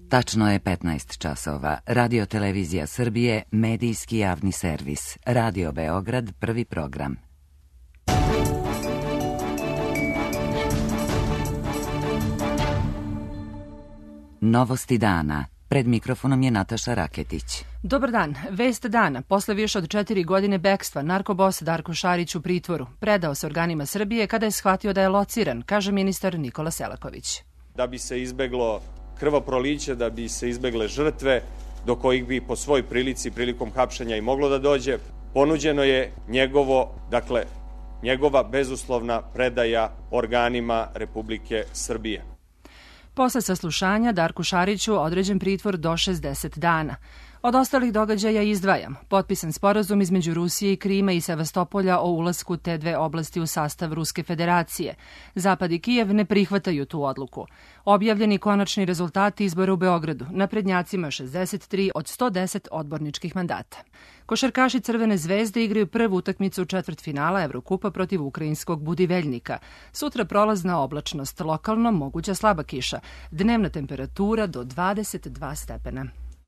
Tačno je 15 časova. Radio Televizija Srbije, medijski javni servis. Radio Beograd, prvi program. Novosti dana. Pred mikrofonom je Nataša Raketić. Dobar dan. Vest dana. Posle više od 4 godine bekstva, narkobos Darko Šarić u pritvoru. Predao se organima Srbije kada je shvatio da je lociran, kaže ministar Nikola Selaković. Da bi se izbeglo krvoproliće, da bi se izbegle žrtve do kojih bi po svoj prilici prilikom hapšenja i moglo da dođe, ponuđeno je njegova bezuslovna predaja organima Republike Srbije. Posle saslušanja Darku Šariću određen pritvor do 60 dana. Od ostalih događaja izdvajam potpisan sporazum između Rusije i Krima i Sevastopolja o ulasku te dve oblasti u sastav Ruske federacije. Zapad i Kijev ne prihvataju tu odluku. Objavljeni konačni rezultati izbora u Beogradu. Naprednjacima 63 od 110 odborničkih mandata. Košarkaši Crvene zvezde igraju prvu utakmicu četvrtfinala Evrokupa protiv ukrajinskog Budiveljnika. Sutra prolazna oblačnost, lokalno moguća slaba kiša. Dnevna temperatura do 22 stepena.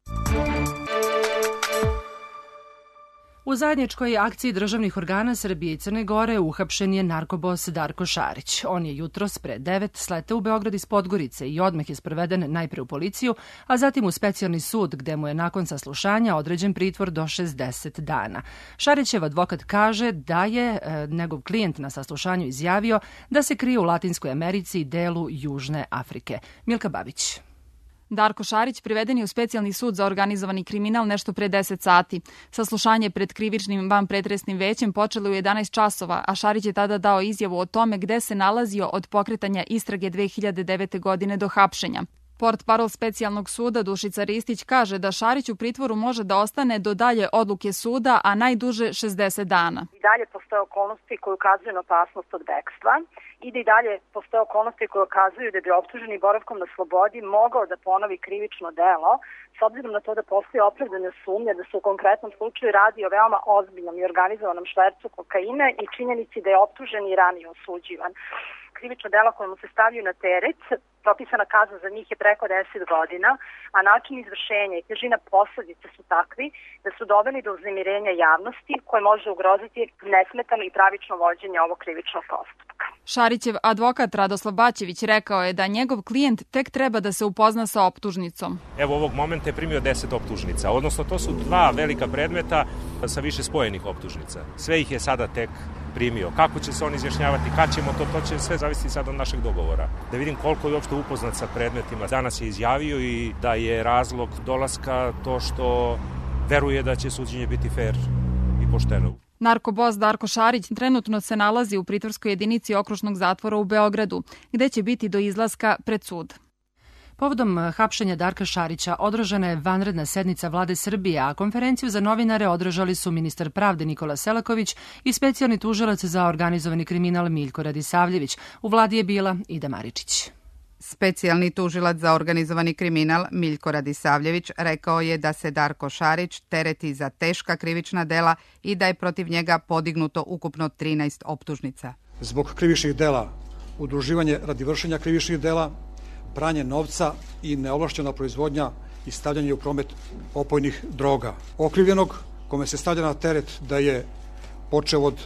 U zajedničkoj akciji državnih organa Srbije i Crne Gore uhapšen je narkobos Darko Šarić. On je jutros pre 9 sleteo u Beograd iz Podgorice i odmah je sproveden najpre u policiju, a zatim u specijalni sud gde mu je nakon saslušanja određen pritvor do 60 dana. Šarićev advokat kaže da je njegov klijent na saslušanju izjavio da se krije u Latinskoj Americi i delu Južne Afrike. Milka Babić. Darko Šarić priveden je u specijalni sud za organizovani kriminal nešto pre 10 sati. Saslušanje pred krivičnim vanpretresnim većem počelo u 11 časova, a Šarić je tada dao izjavu o tome gde se nalazio od pokretanja istrage 2009. godine do hapšenja. Portparol specijalnog suda Dušica Ristić kaže da Šarić u pritvoru može da ostane do dalje odluke suda, a najduže 60 dana. I dalje postoje okolnosti koje ukazuju na opasnost od bekstva i da i dalje postoje okolnosti koje ukazuju da bi optuženi boravkom na slobodi mogao da ponovi krivično delo, s obzirom na to da postoji opravdane sumnje da se u konkretnom slučaju radi o veoma ozbiljnom i organizovanom švercu kokaina i činjenici da je optužen i ranije osuđivan. Krivično delo koje mu se stavljaju na teret, propisana kazna za njih je preko 10 godina, a način izvršenja i težina posledice su takvi da su doveli do uznemirenja javnosti koje može ugroziti nesmetano i pravično vođenje ovog krivičnog postupka. Šarićev advokat Radoslav Baćević rekao je da njegov klijent tek treba da se upozna sa optužnicom. Evo ovog momenta je primio 10 optužnica, odnosno to su 2 velika predmeta sa više spojenih optužnica. Sve ih je sada tek primio. Kako će se on izjašnjavati, kad ćemo to će sve zavisiti sad od našeg dogovora. Da vidim koliko je uopšte upoznat sa predmetima. Danas je izjavio i da je razlog dolaska to što veruje da će suđenje biti fair i pošteno. Narkobos Darko Šarić trenutno se nalazi u pritvorskoj jedinici okružnog zatvora u Beogradu, gde će biti do izlaska pred sud. Povodom hapšenja Darka Šarića održana je vanredna sednica Vlade Srbije, a konferenciju za novinare održali su ministar pravde Nikola Selaković i specijalni tužilac za organizovani kriminal Miljko Radisavljević. U Vladi je bila Ida Maričić. Specijalni tužilac za organizovani kriminal Miljko Radisavljević rekao je da se Darko Šarić tereti za teška krivična dela i da je protiv njega podignuto ukupno 13 optužnica. Zbog krivičnih dela, udruživanje radi vršenja krivičnih dela, pranje novca i neovlašćena proizvodnja i stavljanje u promet opojnih droga. Okrivljenog, kome se stavlja na teret da je počeo od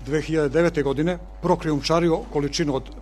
2009. godine prokrijumčario količinu od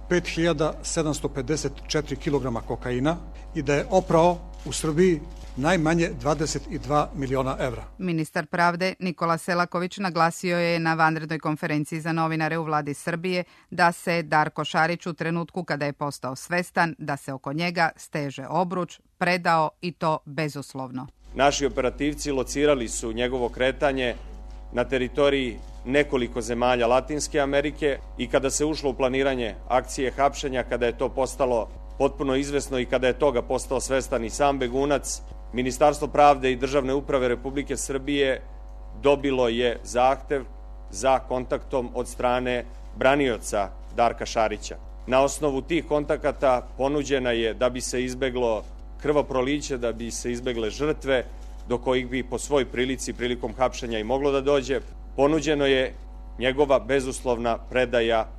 5754 kg kokaina i da je oprao u Srbiji najmanje 22 miliona evra. Ministar pravde Nikola Selaković naglasio je na vanrednoj konferenciji za novinare u Vladi Srbije da se Darko Šarić u trenutku kada je postao svestan da se oko njega steže obruč, predao i to bezuslovno. Naši operativci locirali su njegovo kretanje na teritoriji nekoliko zemalja Latinske Amerike i kada se ušlo u planiranje akcije hapšenja, kada je to postalo potpuno izvesno i kada je toga postao svestan i sam begunac, Ministarstvo pravde i državne uprave Republike Srbije dobilo je zahtev za kontaktom od strane branioca Darka Šarića. Na osnovu tih kontakata ponuđena je da bi se izbeglo krvoproliće, da bi se izbegle žrtve do kojih bi po svoj prilici prilikom hapšenja i moglo da dođe, ponuđeno je njegova bezuslovna predaja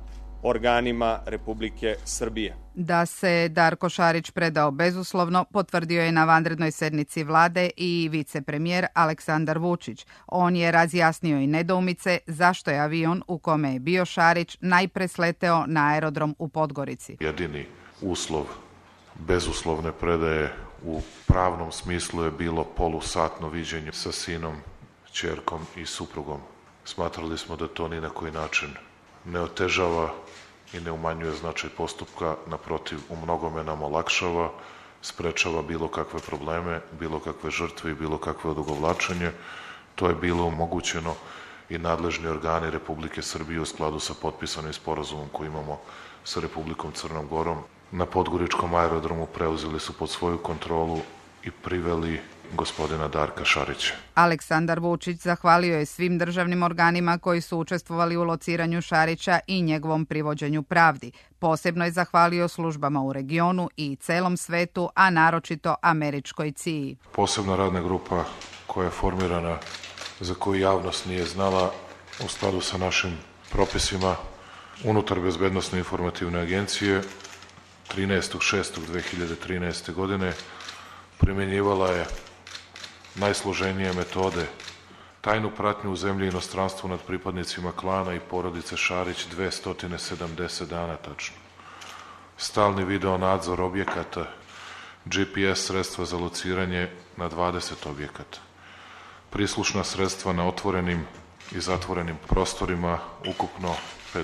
organima Republike Srbije. Da se Darko Šarić predao bezuslovno, potvrdio je na vanrednoj sednici vlade i vicepremijer Aleksandar Vučić. On je razjasnio i nedoumice zašto je avion u kome je bio Šarić najpre sleteo na aerodrom u Podgorici. Jedini uslov bezuslovne predaje u pravnom smislu je bilo polusatno viđenje sa sinom, ćerkom i suprugom. Smatrali smo da to ni na koji način ne otežava i ne umanjuje značaj postupka, naprotiv, u mnogome nam olakšava, sprečava bilo kakve probleme, bilo kakve žrtve i bilo kakve odugovlačenje. To je bilo omogućeno i nadležni organi Republike Srbije u skladu sa potpisanim sporazumom koji imamo sa Republikom Crnom Gorom. Na Podgoričkom aerodromu preuzeli su pod svoju kontrolu i priveli gospodina Darka Šarića. Aleksandar Vučić zahvalio je svim državnim organima koji su učestvovali u lociranju Šarića i njegovom privođenju pravdi. Posebno je zahvalio službama u regionu i celom svetu, a naročito američkoj CIA. Posebna radna grupa koja je formirana, za koju javnost nije znala, u skladu sa našim propisima unutar Bezbednosne informativne agencije 13.6.2013. godine primjenjivala je najsloženije metode, tajnu pratnju u zemlji i inostranstvu nad pripadnicima klana i porodice Šarić 270 dana tačno. Stalni video nadzor objekata, GPS sredstva za lociranje na 20 objekata. Prislušna sredstva na otvorenim i zatvorenim prostorima, ukupno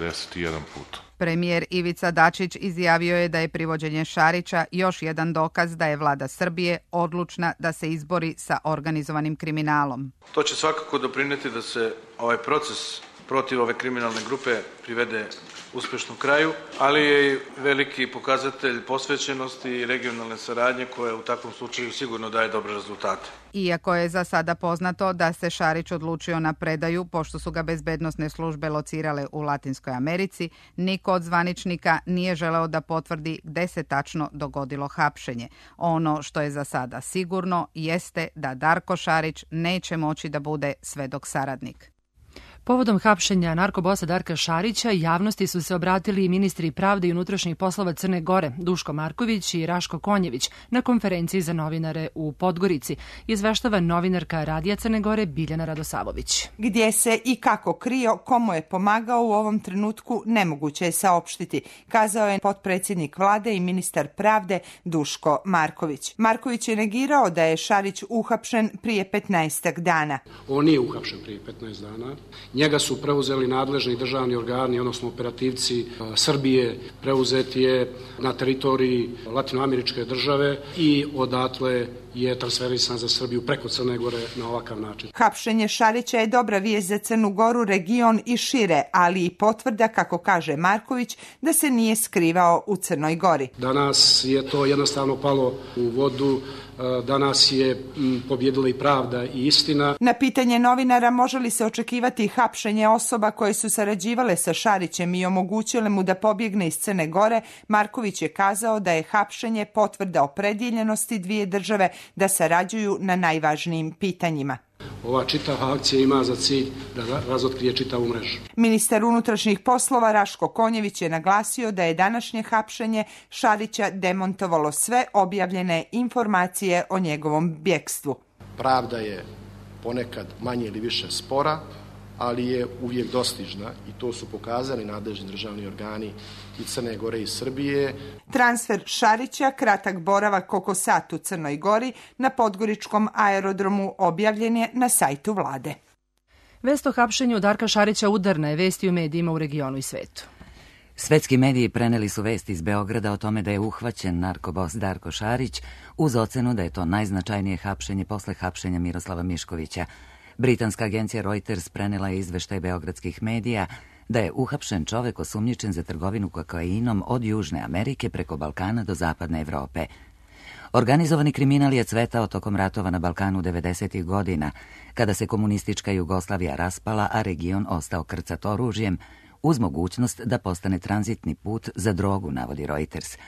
51 put. Premijer Ivica Dačić izjavio je da je privođenje Šarića još jedan dokaz da je vlada Srbije odlučna da se izbori sa organizovanim kriminalom. To će svakako doprineti da se ovaj proces protiv ove kriminalne grupe privede uspešnom kraju, ali je i veliki pokazatelj posvećenosti i regionalne saradnje koja u takvom slučaju sigurno daje dobre rezultate. Iako je za sada poznato da se Šarić odlučio na predaju pošto su ga bezbednosne službe locirale u Latinskoj Americi, niko od zvaničnika nije želeo da potvrdi gde se tačno dogodilo hapšenje. Ono što je za sada sigurno jeste da Darko Šarić neće moći da bude svedok saradnik. Povodom hapšenja narkobosa Darka Šarića javnosti su se obratili i ministri pravde i unutrašnjih poslova Crne Gore, Duško Marković i Raško Konjević, na konferenciji za novinare u Podgorici, izveštava novinarka Radija Crne Gore Biljana Radosavović. Gdje se i kako krio, komu je pomagao u ovom trenutku, nemoguće je saopštiti, kazao je potpredsjednik vlade i ministar pravde Duško Marković. Marković je negirao da je Šarić uhapšen prije 15 dana. On nije uhapšen prije 15 dana. Njega su preuzeli nadležni državni organi, odnosno operativci Srbije, preuzeti je na teritoriji latinoameričke države i odatle je transferisan za Srbiju preko Crne Gore na ovakav način. Hapšenje Šarića je dobra vijest za Crnu Goru, region i šire, ali i potvrda, kako kaže Marković, da se nije skrivao u Crnoj Gori. Danas je to jednostavno palo u vodu, danas je pobjedila i pravda i istina. Na pitanje novinara može li se očekivati hapšenje osoba koje su sarađivale sa Šarićem i omogućile mu da pobjegne iz Crne Gore, Marković je kazao da je hapšenje potvrda opredjeljenosti dvije države da sarađuju na najvažnijim pitanjima. Ova čitava akcija ima za cilj da razotkrije čitavu mrežu. Ministar unutrašnjih poslova Raško Konjević je naglasio da je današnje hapšenje Šarića demontovalo sve objavljene informacije o njegovom bjekstvu. Pravda je ponekad manje ili više spora, ali je uvijek dostižna i to su pokazali nadležni državni organi i Crne Gore i Srbije. Transfer Šarića, kratak boravak oko sat u Crnoj Gori, na Podgoričkom aerodromu objavljen je na sajtu vlade. Vest o hapšenju Darka Šarića udarna je vesti u medijima u regionu i svetu. Svetski mediji preneli su vesti iz Beograda o tome da je uhvaćen narkobos Darko Šarić uz ocenu da je to najznačajnije hapšenje posle hapšenja Miroslava Miškovića. Britanska agencija Reuters prenela je izveštaj beogradskih medija da je uhapšen čovek osumnjičen za trgovinu kokainom od Južne Amerike preko Balkana do Zapadne Evrope. Organizovani kriminal je cvetao tokom ratova na Balkanu 90. godina, kada se komunistička Jugoslavija raspala, a region ostao krcat oružjem, uz mogućnost da postane tranzitni put za drogu, navodi Reuters.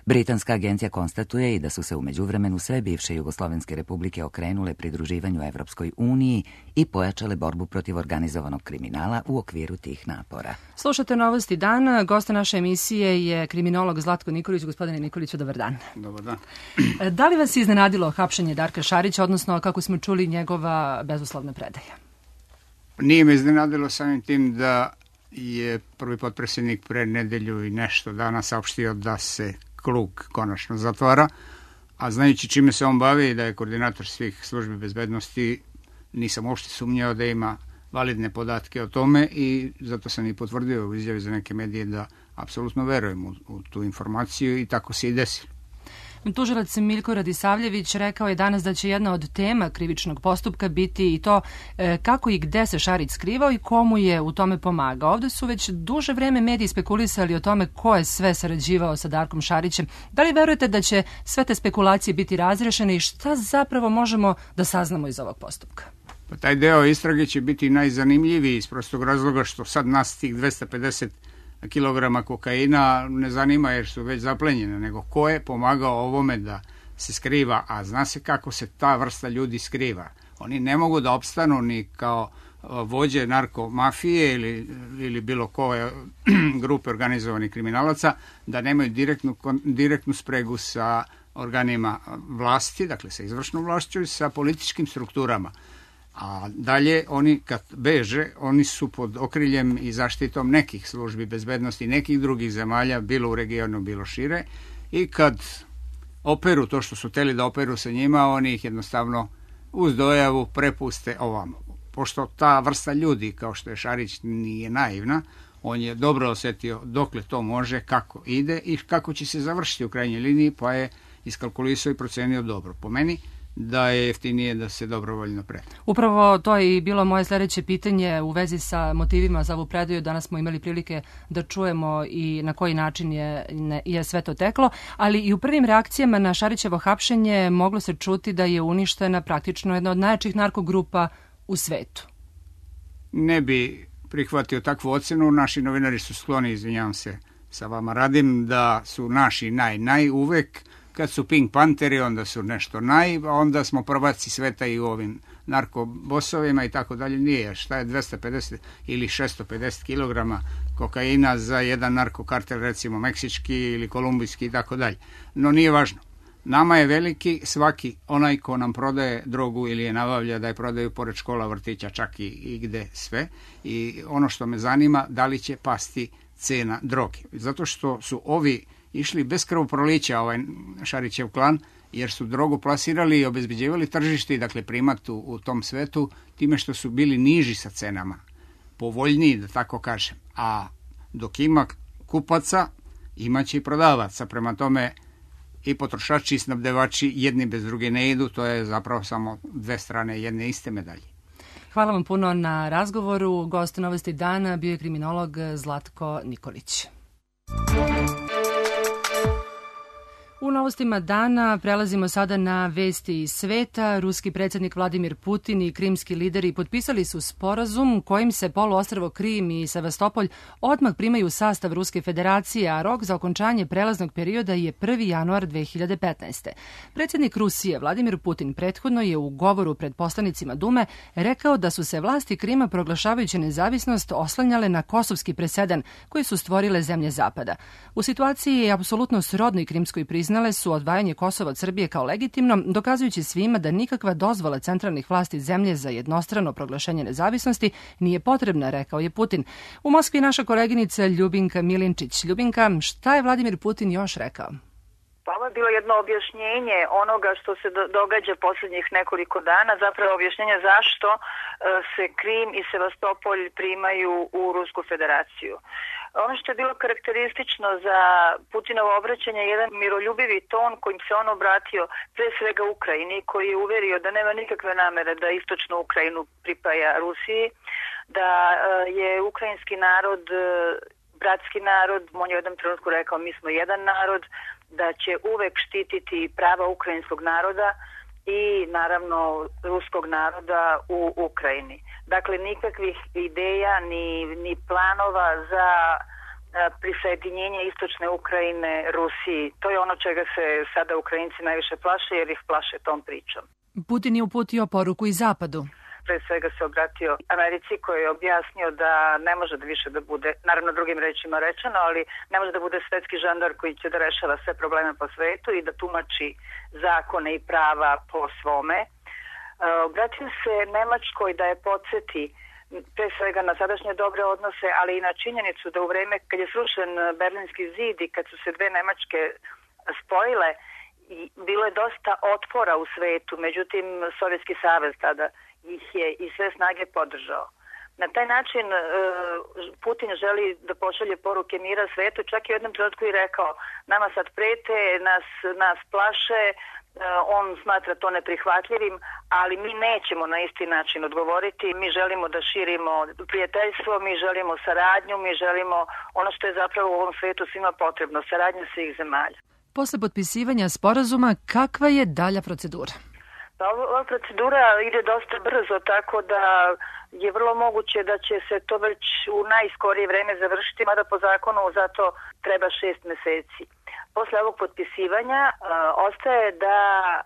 Britanska agencija konstatuje i da su se u međuvremenu sve bivše jugoslovenske republike okrenule pridruživanju Evropskoj uniji i pojačale borbu protiv organizovanog kriminala u okviru tih napora. Slušate Novosti dana. Gost naše emisije je kriminolog Zlatko Nikolić. Gospodine Nikoliću, dobar dan. Dobar dan. Da li vas je iznenadilo hapšenje Darka Šarića, odnosno, kako smo čuli, njegova bezuslovna predaja? Nije me iznenadilo samim tim da je prvi potpredsjednik pre nedelju i nešto dana saopštio da se krug konačno zatvara, a znajući čime se on bavi i da je koordinator svih službi bezbednosti, nisam uopšte sumnjao da ima validne podatke o tome i zato sam i potvrdio u izjavi za neke medije da apsolutno verujem u tu informaciju i tako se i desilo. Tužilac Miljko Radisavljević rekao je danas da će jedna od tema krivičnog postupka biti i to kako i gde se Šarić skrivao i komu je u tome pomagao. Ovde su već duže vreme mediji spekulisali o tome ko je sve sarađivao sa Darkom Šarićem. Da li verujete da će sve te spekulacije biti razrešene i šta zapravo možemo da saznamo iz ovog postupka? Pa taj deo istrage će biti najzanimljiviji iz prostog razloga što sad nas tih 250 kilograma kokaina ne zanima jer su već zaplenjene, nego ko je pomagao ovome da se skriva, a zna se kako se ta vrsta ljudi skriva. Oni ne mogu da opstanu ni kao vođe narkomafije ili bilo koje grupe organizovanih kriminalaca, da nemaju direktnu spregu sa organima vlasti, dakle sa izvršnom vlašću i sa političkim strukturama. A dalje, oni kad beže, oni su pod okriljem i zaštitom nekih službi bezbednosti, nekih drugih zemalja, bilo u regionu, bilo šire, i kad operu to što su hteli da operu sa njima, oni ih jednostavno uz dojavu prepuste ovamo. Pošto ta vrsta ljudi, kao što je Šarić, nije naivna, on je dobro osjetio dokle to može, kako ide i kako će se završiti u krajnjoj liniji, pa je iskalkulisao i procenio dobro. Po meni, da je jeftinije da se dobrovoljno preda. Upravo to je i bilo moje sledeće pitanje u vezi sa motivima za ovu predaju. Danas smo imali prilike da čujemo i na koji način je sve to teklo, ali i u prvim reakcijama na Šarićevo hapšenje moglo se čuti da je uništena praktično jedna od najjačih narkogrupa u svetu. Ne bi prihvatio takvu ocenu. Naši novinari su skloni, izvinjavam se, sa vama radim, da su naši naj uvek. Kad su Pink Pantheri, onda su nešto onda smo prvaci sveta i u ovim narkobosovima i tako dalje. Nije, šta je 250 ili 650 kilograma kokaina za jedan narkokartel, recimo meksički ili kolumbijski i tako dalje. No nije važno. Nama je veliki svaki onaj ko nam prodaje drogu ili je nabavlja da je prodaju pored škola, vrtića, čak i gde sve. I ono što me zanima, da li će pasti cena droge. Zato što su ovi išli bez krvoprolića, ovaj Šarićev klan, jer su drogu plasirali i obezbeđivali tržište, dakle primat u tom svetu, time što su bili niži sa cenama, povoljniji, da tako kažem. A dok ima kupaca, imaće i prodavaca. Prema tome i potrošači i snabdevači jedni bez druge ne idu, to je zapravo samo dve strane jedne iste medalje. Hvala vam puno na razgovoru. Gost Novosti dana bio je kriminolog Zlatko Nikolić. U novostima dana prelazimo sada na vesti iz sveta. Ruski predsjednik Vladimir Putin i krimski lideri potpisali su sporazum kojim se poluostrvo Krim i Sevastopolj odmah primaju u sastav Ruske federacije, a rok za okončanje prelaznog perioda je 1. januar 2015. Predsjednik Rusije Vladimir Putin prethodno je u govoru pred poslanicima Dume rekao da su se vlasti Krima proglašavajući nezavisnost oslanjale na kosovski presedan koji su stvorile zemlje Zapada. U situaciji je apsolutno srodnoj krimskoj priznale su odvajanje Kosova od Srbije kao legitimno, dokazujući svima da nikakva dozvola centralnih vlasti zemlje za jednostrano proglašenje nezavisnosti nije potrebna, rekao je Putin. U Moskvi naša koleginica Ljubinka Milinčić. Ljubinka, šta je Vladimir Putin još rekao? Pa ovo je bilo jedno objašnjenje onoga što se događa posljednjih nekoliko dana, zapravo objašnjenje zašto se Krim i Sevastopolj primaju u Rusku federaciju. Ono što je bilo karakteristično za Putinovo obraćanje je jedan miroljubivi ton kojim se on obratio pre svega Ukrajini, koji je uverio da nema nikakve namere da istočnu Ukrajinu pripaja Rusiji, da je ukrajinski narod bratski narod, on je u jednom trenutku rekao mi smo jedan narod, da će uvek štititi prava ukrajinskog naroda i naravno ruskog naroda u Ukrajini. Dakle, nikakvih ideja ni planova za prisajedinjenja istočne Ukrajine Rusiji. To je ono čega se sada Ukrajinci najviše plaše, jer ih plaše tom pričom. Putin je uputio poruku i Zapadu. Pre svega se obratio Americi, koji je objasnio da ne može da više da bude, naravno drugim rečima rečeno, ali ne može da bude svetski žandar koji će da rešava sve probleme po svetu i da tumači zakone i prava po svome. Obratio se Nemačkoj da je podsjeti pre svega na sadašnje dobre odnose, ali i na činjenicu da u vreme kad je srušen Berlinski zid i kad su se dve Nemačke spojile, bilo je dosta otpora u svetu, međutim Sovjetski savez tada ih je i sve snage podržao. Na taj način Putin želi da pošalje poruke mira svetu, čak i u jednom trenutku i rekao, nama sad prete, nas plaše, on smatra to neprihvatljivim, ali mi nećemo na isti način odgovoriti, mi želimo da širimo prijateljstvo, mi želimo saradnju, mi želimo ono što je zapravo u ovom svetu svima potrebno, saradnja svih zemalja. Posle potpisivanja sporazuma, kakva je dalja procedura? Ova procedura ide dosta brzo, tako da je vrlo moguće da će se to već u najskorije vreme završiti, mada po zakonu zato treba 6 meseci. Posle ovog potpisivanja ostaje da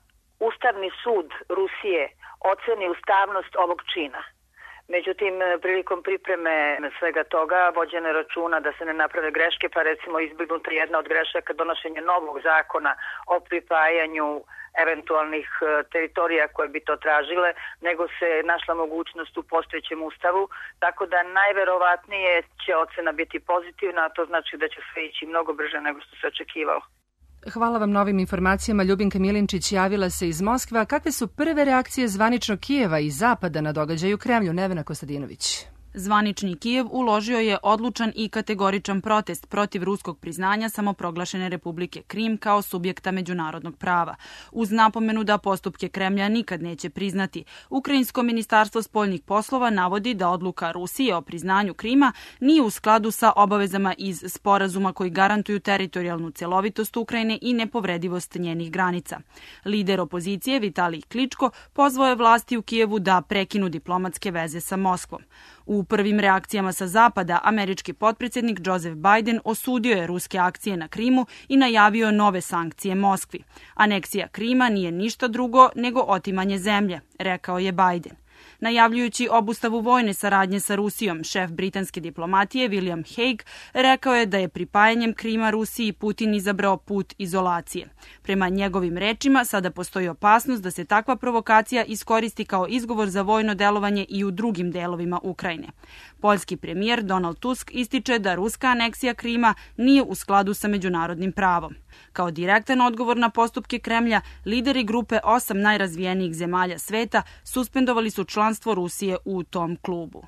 Ustavni sud Rusije oceni ustavnost ovog čina. Međutim, prilikom pripreme svega toga vođene računa da se ne naprave greške, pa recimo izbjegnuta jedna od grešaka donošenja novog zakona o pripajanju eventualnih teritorija koje bi to tražile, nego se našla mogućnost u postojećem ustavu, tako da najverovatnije će ocena biti pozitivna, a to znači da će sve ići mnogo brže nego što se očekivalo. Hvala vam na ovim informacijama. Ljubinka Milinčić javila se iz Moskve. A kakve su prve reakcije zvanično Kijeva i Zapada na događaj u Kremlju? Nevena Kostadinović. Zvanični Kijev uložio je odlučan i kategoričan protest protiv ruskog priznanja samoproglašene Republike Krim kao subjekta međunarodnog prava. Uz napomenu da postupke Kremlja nikad neće priznati, Ukrajinsko ministarstvo spoljnih poslova navodi da odluka Rusije o priznanju Krima nije u skladu sa obavezama iz sporazuma koji garantuju teritorijalnu cjelovitost Ukrajine i nepovredivost njenih granica. Lider opozicije Vitalij Kličko pozvao je vlasti u Kijevu da prekinu diplomatske veze sa Moskvom. U prvim reakcijama sa Zapada, američki potpredsjednik Joseph Biden osudio je ruske akcije na Krimu i najavio nove sankcije Moskvi. Aneksija Krima nije ništa drugo nego otimanje zemlje, rekao je Biden. Najavljujući obustavu vojne saradnje sa Rusijom, šef britanske diplomatije William Hague rekao je da je pripajanjem Krima Rusiji Putin izabrao put izolacije. Prema njegovim rečima, sada postoji opasnost da se takva provokacija iskoristi kao izgovor za vojno delovanje i u drugim delovima Ukrajine. Poljski premijer Donald Tusk ističe da ruska aneksija Krima nije u skladu sa međunarodnim pravom. Kao direktan odgovor na postupke Kremlja, lideri grupe 8 najrazvijenijih zemalja sveta suspendovali su članstvo Rusije u tom klubu.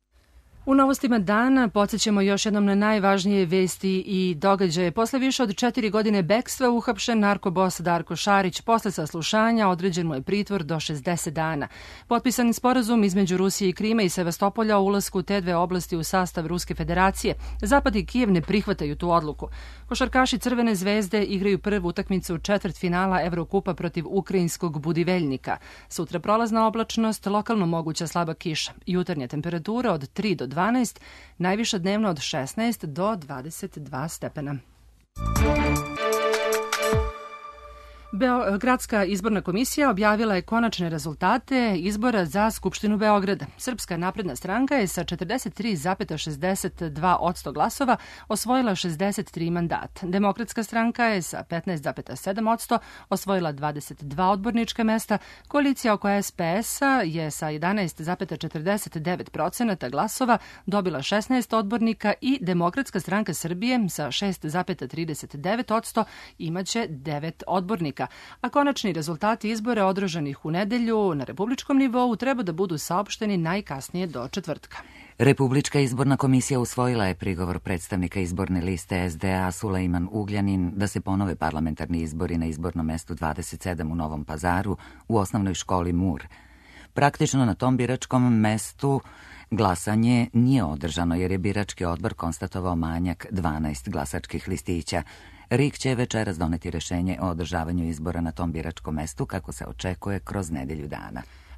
U novostima dana podsjećamo još jednom na najvažnije vesti i događaje. Posle više od 4 godine bekstva uhapšen narkobos Darko Šarić. Posle saslušanja određen mu je pritvor do 60 dana. Potpisan sporazum između Rusije i Krima i Sevastopolja o ulasku te dve oblasti u sastav Ruske federacije. Zapad i Kijev ne prihvataju tu odluku. Košarkaši Crvene zvezde igraju prvu utakmicu četvrtfinala Evrokupa protiv ukrajinskog Budiveljnika. Sutra prolazna oblačnost, lokalno moguća slaba kiša. Jutarnja temperatura od 3 do 12, najviša dnevno od 16 do 22 stepena. Gradska izborna komisija objavila je konačne rezultate izbora za Skupštinu Beograda. Srpska napredna stranka je sa 43,62% glasova osvojila 63 mandata. Demokratska stranka je sa 15,7% osvojila 22 odbornička mesta. Koalicija oko SPS-a je sa 11,49% glasova dobila 16 odbornika i Demokratska stranka Srbije sa 6,39% imaće 9 odbornika. A konačni rezultati izbora održanih u nedelju na republičkom nivou treba da budu saopšteni najkasnije do četvrtka. Republička izborna komisija usvojila je prigovor predstavnika izborne liste SDA Sulejman Ugljanin da se ponove parlamentarni izbori na izbornom mestu 27 u Novom Pazaru u osnovnoj školi Mur. Praktično na tom biračkom mestu glasanje nije održano jer je birački odbor konstatovao manjak 12 glasačkih listića. RIK će večeras doneti rešenje o održavanju izbora na tom biračkom mestu kako se očekuje kroz nedelju dana.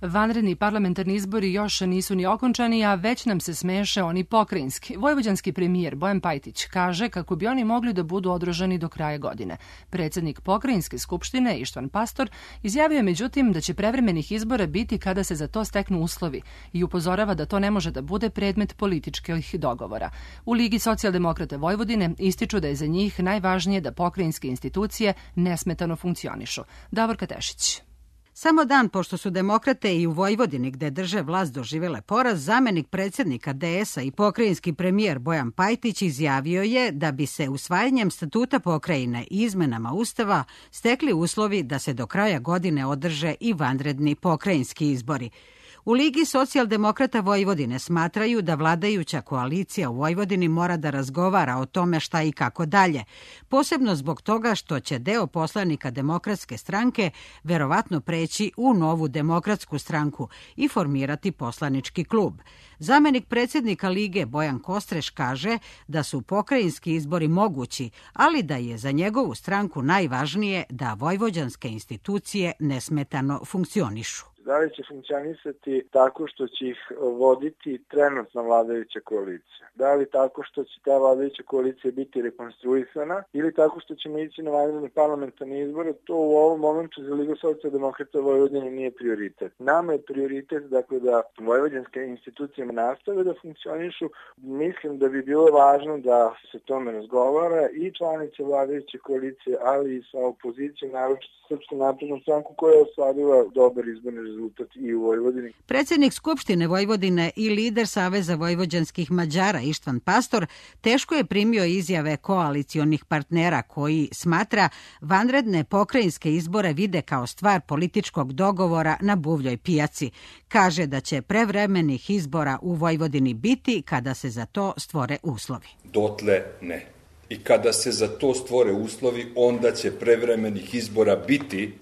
Vanredni parlamentarni izbori još nisu ni okončani, a već nam se smeše oni pokrajinski. Vojvođanski premijer Bojan Pajtić kaže kako bi oni mogli da budu održani do kraja godine. Predsjednik pokrajinske skupštine Ištvan Pastor izjavio je međutim da će prevremenih izbora biti kada se za to steknu uslovi i upozorava da to ne može da bude predmet političkih dogovora. U Ligi socijaldemokrata Vojvodine ističu da je za njih najvažnije da pokrajinske institucije nesmetano funkcionišu. Davorka Tešić. Samo dan pošto su demokrate i u Vojvodini gde drže vlast doživele poraz, zamenik predsjednika DS-a i pokrajinski premijer Bojan Pajtić izjavio je da bi se usvajanjem statuta pokrajine i izmenama Ustava stekli uslovi da se do kraja godine održe i vanredni pokrajinski izbori. U Ligi socijaldemokrata Vojvodine smatraju da vladajuća koalicija u Vojvodini mora da razgovara o tome šta i kako dalje, posebno zbog toga što će deo poslanika Demokratske stranke verovatno preći u Novu demokratsku stranku i formirati poslanički klub. Zamenik predsjednika Lige Bojan Kostreš kaže da su pokrajinski izbori mogući, ali da je za njegovu stranku najvažnije da vojvođanske institucije nesmetano funkcionišu. Da li će funkcionisati tako što će ih voditi trenutna vladajuća koalicija? Da li tako što će ta vladajuća koalicija biti rekonstruisana ili tako što ćemo ići na vanredne parlamentarne izbore? To u ovom momentu za Ligu socijaldemokrata Vojvodine nije prioritet. Nama je prioritet dakle, da vojvođanske institucije nastave da funkcionišu. Mislim da bi bilo važno da se tome razgovara i članice vladajuće koalicije, ali i sa opozicijom, naročito Srpskom naprednom stranku koja je ostvarila dobar izborni rezultat i u Vojvodini. Predsjednik Skupštine Vojvodine i lider Saveza vojvođanskih Mađara Ištvan Pastor teško je primio izjave koalicionih partnera koji smatra vanredne pokrajinske izbore vide kao stvar političkog dogovora na buvljoj pijaci. Kaže da će prevremenih izbora u Vojvodini biti kada se za to stvore uslovi. Dotle ne. I kada se za to stvore uslovi, onda će prevremenih izbora biti,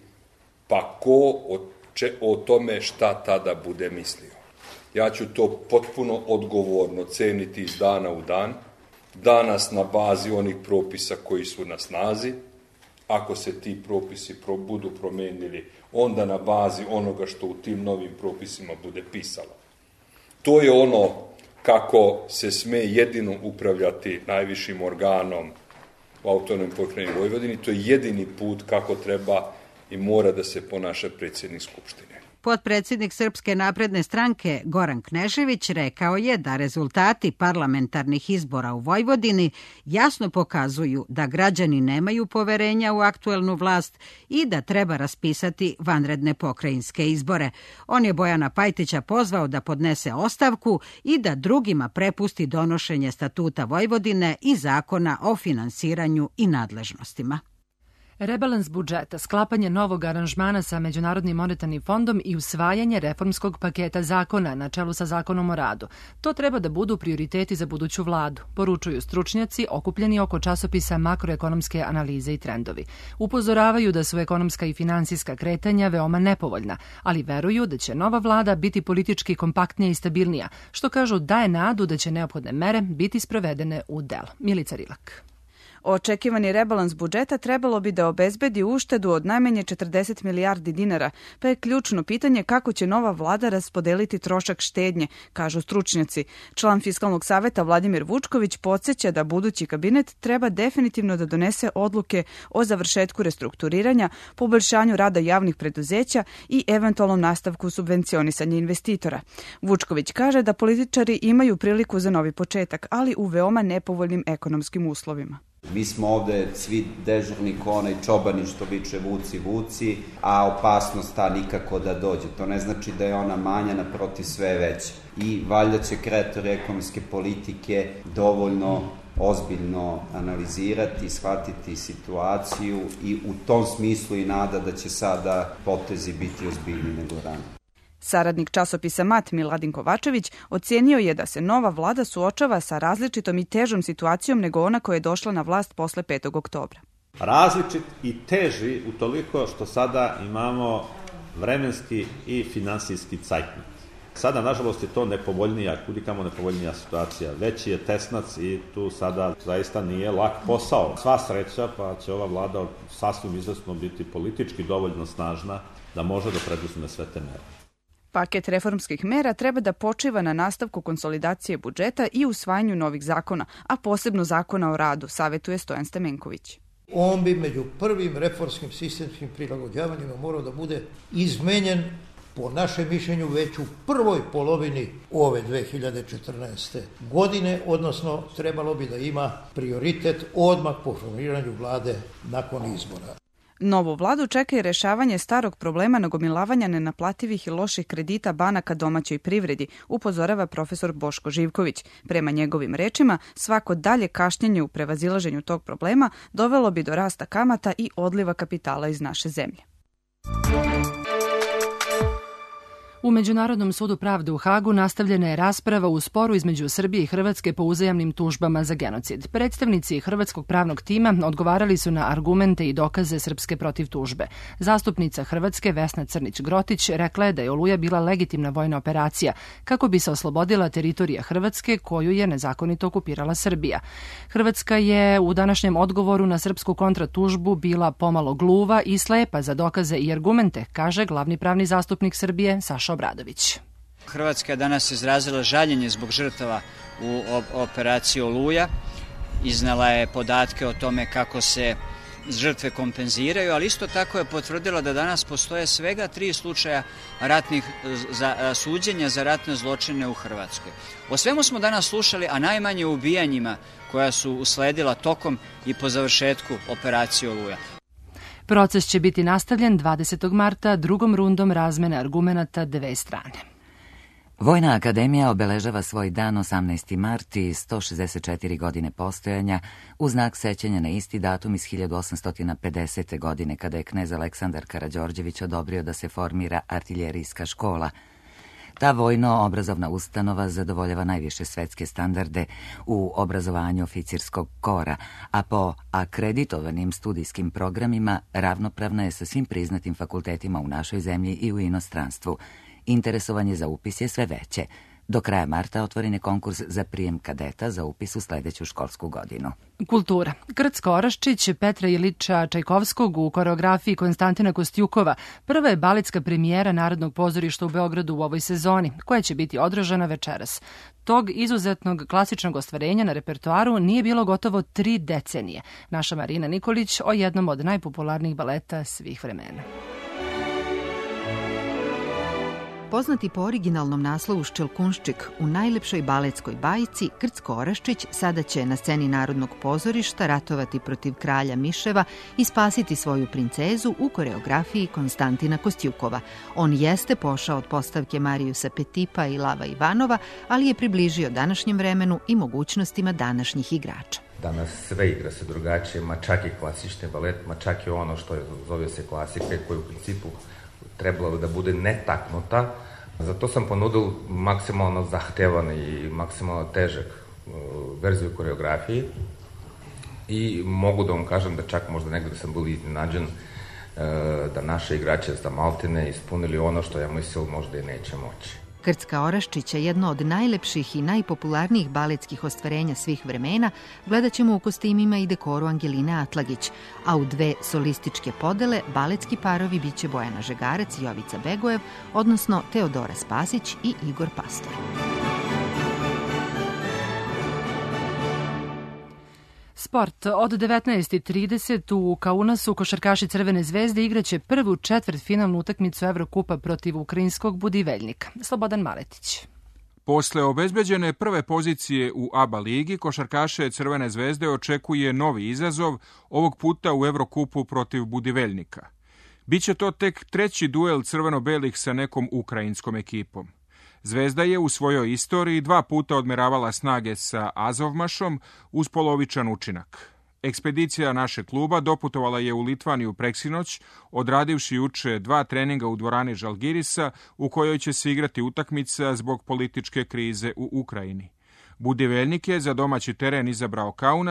pa ko o tome šta tada bude mislio. Ja ću to potpuno odgovorno ceniti iz dana u dan, danas na bazi onih propisa koji su na snazi, ako se ti propisi budu promenili, onda na bazi onoga što u tim novim propisima bude pisalo. To je ono kako se sme jedino upravljati najvišim organom u autonomnoj pokrajini Vojvodini. To je jedini put kako treba i mora da se ponaša predsjednik Skupštine. Potpredsjednik Srpske napredne stranke Goran Knežević rekao je da rezultati parlamentarnih izbora u Vojvodini jasno pokazuju da građani nemaju poverenja u aktuelnu vlast i da treba raspisati vanredne pokrajinske izbore. On je Bojana Pajtića pozvao da podnese ostavku i da drugima prepusti donošenje statuta Vojvodine i zakona o finansiranju i nadležnostima. Rebalans budžeta, sklapanje novog aranžmana sa Međunarodnim monetarnim fondom i usvajanje reformskog paketa zakona na čelu sa Zakonom o radu. To treba da budu prioriteti za buduću vladu, poručuju stručnjaci okupljeni oko časopisa Makroekonomske analize i trendovi. Upozoravaju da su ekonomska i finansijska kretanja veoma nepovoljna, ali veruju da će nova vlada biti politički kompaktnija i stabilnija, što kažu daje nadu da će neophodne mere biti sprovedene u delo. Milica Rilak. Očekivani rebalans budžeta trebalo bi da obezbedi uštedu od najmanje 40 milijardi dinara, pa je ključno pitanje kako će nova vlada raspodeliti trošak štednje, kažu stručnjaci. Član Fiskalnog saveta Vladimir Vučković podsjeća da budući kabinet treba definitivno da donese odluke o završetku restrukturiranja, poboljšanju rada javnih preduzeća i eventualnom nastavku subvencionisanja investitora. Vučković kaže da političari imaju priliku za novi početak, ali u veoma nepovoljnim ekonomskim uslovima. Mi smo ovde svi dežurni ko onaj čobani što viče vuci, vuci, a opasnost ta nikako da dođe. To ne znači da je ona manja, naprotiv sve je veća. I valjda će kreatori ekonomske politike dovoljno ozbiljno analizirati, shvatiti situaciju i u tom smislu i nada da će sada potezi biti ozbiljni nego ranije. Saradnik časopisa MAT Miladin Kovačević ocijenio je da se nova vlada suočava sa različitom i težom situacijom nego ona koja je došla na vlast posle 5. oktobra. Različit i teži utoliko što sada imamo vremenski i finansijski cajtnut. Sada, nažalost, je to nepovoljnija, kudikamo nepovoljnija situacija. Veći je tesnac i tu sada zaista nije lak posao. Sva sreća, pa će ova vlada sasvim izvesno biti politički dovoljno snažna da može da preduzme sve te mere. Paket reformskih mera treba da počiva na nastavku konsolidacije budžeta i usvajanju novih zakona, a posebno zakona o radu, savjetuje Stojan Stamenković. On bi među prvim reformskim sistemskim prilagođavanjima morao da bude izmenjen po našem mišljenju već u prvoj polovini ove 2014. godine, odnosno trebalo bi da ima prioritet odmah po formiranju vlade nakon izbora. Novu vladu čeka i rešavanje starog problema nagomilavanja nenaplativih i loših kredita banaka domaćoj privredi, upozorava profesor Boško Živković. Prema njegovim rečima, svako dalje kašnjenje u prevazilaženju tog problema dovelo bi do rasta kamata i odliva kapitala iz naše zemlje. U Međunarodnom sudu pravde u Hagu nastavljena je rasprava u sporu između Srbije i Hrvatske po uzajamnim tužbama za genocid. Predstavnici hrvatskog pravnog tima odgovarali su na argumente i dokaze Srpske protiv tužbe. Zastupnica Hrvatske Vesna Crnić-Grotić rekla je da je Oluja bila legitimna vojna operacija kako bi se oslobodila teritorija Hrvatske koju je nezakonito okupirala Srbija. Hrvatska je u današnjem odgovoru na srpsku kontratužbu bila pomalo gluva i slepa za dokaze i argumente, kaže glavni pravni zastupnik Srbije Saša Obradović. Hrvatska je danas izrazila žaljenje zbog žrtava u operaciji Oluja. Iznala je podatke o tome kako se žrtve kompenziraju, ali isto tako je potvrdila da danas postoje svega 3 slučaja ratnih suđenja za ratne zločine u Hrvatskoj. O svemu smo danas slušali, a najmanje o ubijanjima koja su usledila tokom i po završetku operacije Oluja. Proces će biti nastavljen 20. marta drugom rundom razmene argumenata dve strane. Vojna akademija obeležava svoj dan 18. mart i 164 godine postojanja u znak sećanja na isti datum iz 1850. godine kada je knez Aleksandar Karađorđević odobrio da se formira artiljerijska škola. Ta vojno-obrazovna ustanova zadovoljava najviše svetske standarde u obrazovanju oficirskog kora, a po akreditovanim studijskim programima ravnopravna je sa svim priznatim fakultetima u našoj zemlji i u inostranstvu. Interesovanje za upis je sve veće. Do kraja marta otvoren je konkurs za prijem kadeta za upis u sledeću školsku godinu. Kultura. Krcko Oraščić Petra Ilića Čajkovskog u koreografiji Konstantina Kostjukova prva je baletska premijera Narodnog pozorišta u Beogradu u ovoj sezoni, koja će biti održana večeras. Tog izuzetnog klasičnog ostvarenja na repertoaru nije bilo gotovo 3 decenije. Naša Marina Nikolić o jednom od najpopularnijih baleta svih vremena. Poznati po originalnom naslovu Ščelkunščik u najlepšoj baletskoj bajci, Krcko Oraščić sada će na sceni Narodnog pozorišta ratovati protiv kralja miševa i spasiti svoju princezu u koreografiji Konstantina Kostjukova. On jeste pošao od postavke Marijusa Petipa i Lava Ivanova, ali je približio današnjem vremenu i mogućnostima današnjih igrača. Danas sve igra se drugačije, ma čak i klasični balet, ma čak i ono što zove se klasika i koji u principu trebalo da bude netaknuta. Zato sam ponudil maksimalno zahtevan i maksimalno težak verziju koreografiji i mogu da vam kažem da čak možda negde sam bio iznenađen da naše igrače za maltene ispunili ono što ja mislil možda i neće moći. Krcka Oraščić je jedno od najlepših i najpopularnijih baletskih ostvarenja svih vremena, gledat ćemo u kostimima i dekoru Angeline Atlagić, a u 2 solističke podele baletski parovi biće Bojana Žegarec i Jovica Begojev, odnosno Teodora Spasić i Igor Pastor. Sport. Od 19.30 u Kaunasu košarkaši Crvene zvezde igraće prvu četvrtfinalnu utakmicu Evrokupa protiv ukrajinskog Budiveljnika. Slobodan Maletić. Posle obezbeđene prve pozicije u ABA ligi, košarkaše Crvene zvezde očekuje novi izazov, ovog puta u Evrokupu protiv Budiveljnika. Biće to tek 3. duel crveno-belih sa nekom ukrajinskom ekipom. Zvezda je u svojoj istoriji 2 puta odmeravala snage sa Azovmašom uz polovičan učinak. Ekspedicija našeg kluba doputovala je u Litvaniju preksinoć, odradivši juče 2 treninga u dvorani Žalgirisa, u kojoj će se igrati utakmica zbog političke krize u Ukrajini. Budiveljnik je za domaći teren izabrao Kaunas,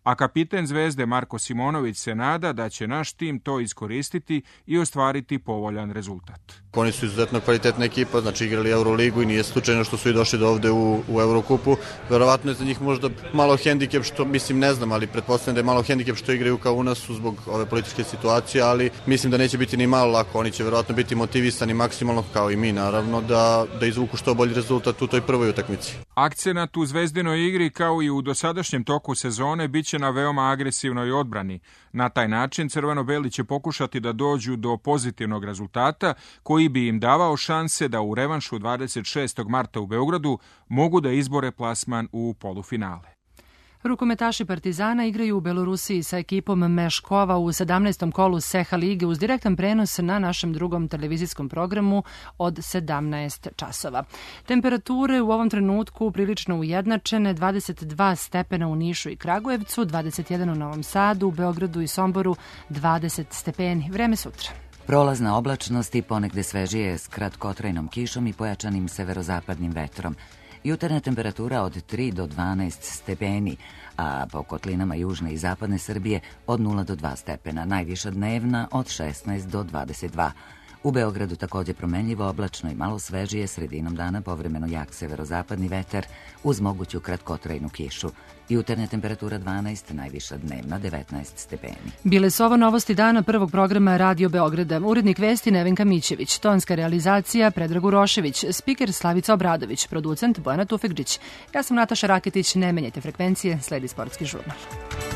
a kapiten Zvezde Marko Simonović se nada da će naš tim to iskoristiti i ostvariti povoljan rezultat. Oni su izuzetno kvalitetna ekipa, znači igrali Euroligu i nije slučajno što su i došli do ovde u Eurokupu. Verovatno je za njih možda malo hendikep, što mislim ne znam, ali pretpostavljam da je malo hendikep što igraju kao u nas zbog ove političke situacije, ali mislim da neće biti ni malo lako. Oni će verovatno biti motivisani maksimalno, kao i mi naravno, da izvuku što bolji rezultat u toj prvoj utakmici. Akcenat u Zvezdinoj igri kao i u dosadašnjem toku sezone biće na veoma agresivnoj odbrani. Na taj način crveno-beli će pokušati da dođu do pozitivnog rezultata koji bi im davao šanse da u revanšu 26. marta u Beogradu mogu da izbore plasman u polufinale. Rukometaši Partizana igraju u Belorusiji sa ekipom Meškova u 17. kolu Seha lige uz direktan prenos na našem drugom televizijskom programu od 17 časova. Temperature u ovom trenutku prilično ujednačene, 22 stepena u Nišu i Kragujevcu, 21 u Novom Sadu, u Beogradu i Somboru 20 stepeni. Vreme sutra. Prolazna oblačnost i ponegde svežije s kratkotrajnom kišom i pojačanim severozapadnim vetrom. Jutarnja temperatura od 3 do 12 stepeni, a po kotlinama južne i zapadne Srbije od 0 do 2 stepena, najviša dnevna od 16 do 22. U Beogradu takođe promenljivo oblačno i malo svežije, sredinom dana povremeno jak severozapadni vetar uz moguću kratkotrajnu kišu. Jutarnja temperatura 12, najviša dnevna 19 stepeni. Bile su ovo novosti dana prvog programa Radio Beograda. Urednik vesti Nevenka Mićević, tonska realizacija Predrag Urošević, spiker Slavica Obradović, producent Bojana Tufekđić. Ja sam Nataša Raketić, ne menjajte frekvencije, sledi sportski žurnal.